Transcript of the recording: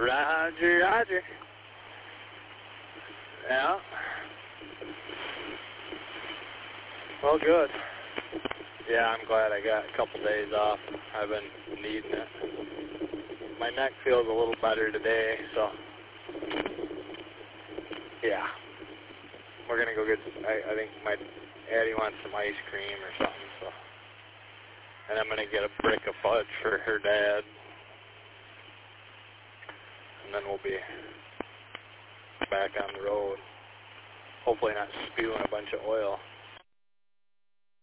Roger, roger. Yeah. Well, good. Yeah, I'm glad I got a couple days off. I've been needing it. My neck feels a little better today, so yeah. We're going to go get, I think my Addie wants some ice cream or something, so. And I'm going to get a brick of fudge for her dad. And then we'll be back on the road. Hopefully not spewing a bunch of oil.